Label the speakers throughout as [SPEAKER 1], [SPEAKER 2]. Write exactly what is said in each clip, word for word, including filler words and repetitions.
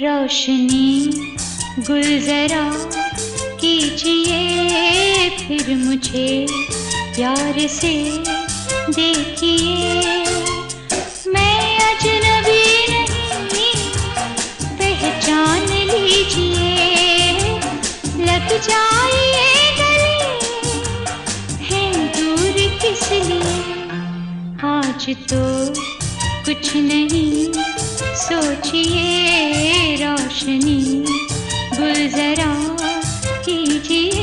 [SPEAKER 1] रोशनी गुल जरा कीजिए फिर मुझे प्यार से देखिए। मैं अजनबी नहीं पहचान लीजिए, लग जाइए गले हैं दूर किस लिए। आज तो कुछ नहीं सोचिए, रोशनी गुल जरा कीजिए।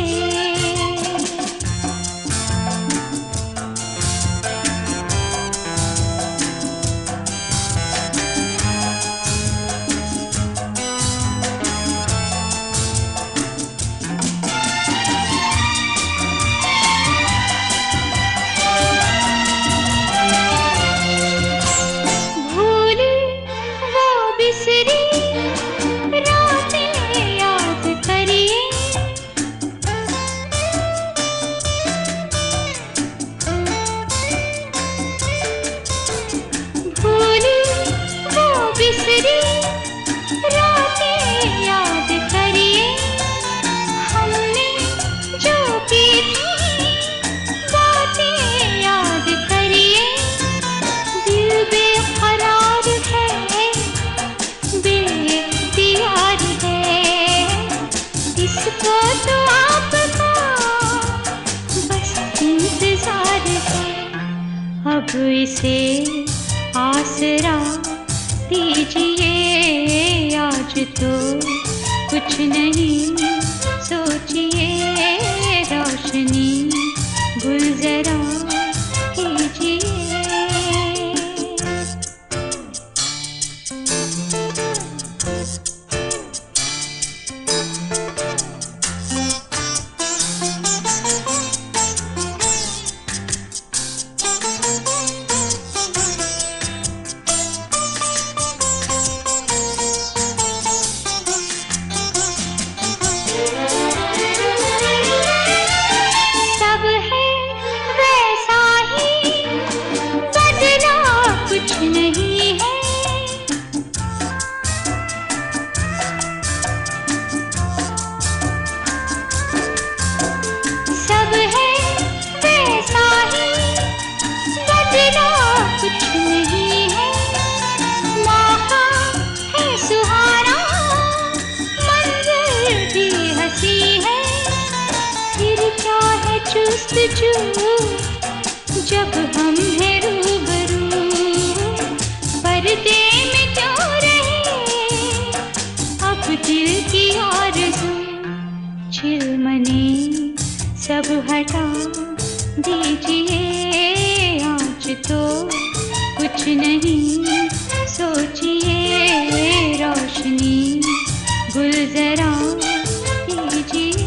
[SPEAKER 1] अब इसे आसरा दीजिए, आज तो कुछ नहीं सोचिए, रोशनी गुल जरा कीजिए। जब हम हैं रूबरू, पर्दे में क्यों रहे अब दिल की आरज़ू। चिलमने सब हटा दीजिए, आज तो कुछ नहीं सोचिए, रोशनी गुल जरा कीजिए।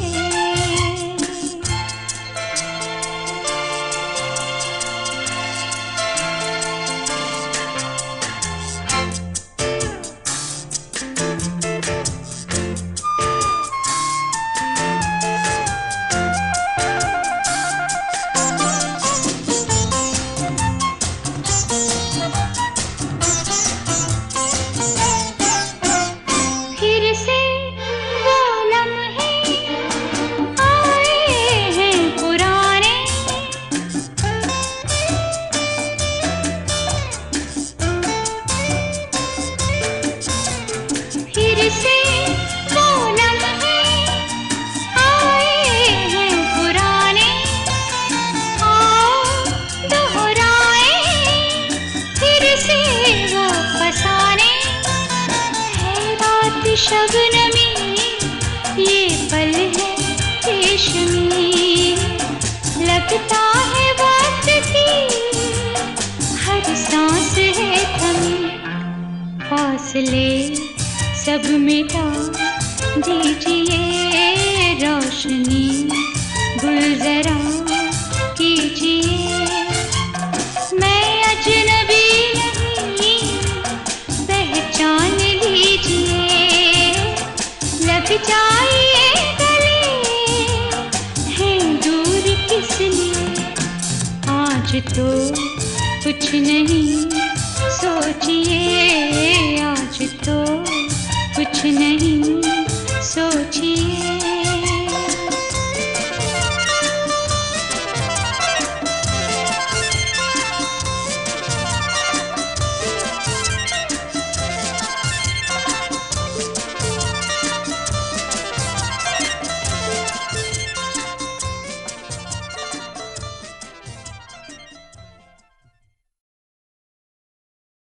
[SPEAKER 1] शबनमी ये पल है रेशमी, लगता है वक्त की हर सांस है थमी। फासले सब मिटा दीजिए, रोशनी गुल जरा कीजिए। मैं अजनबी नहीं पहचान लीजिए, लग जाइए गले हैं दूर किस लिए। आज तो कुछ नहीं सोचिए, आज तो कुछ नहीं सोचिए।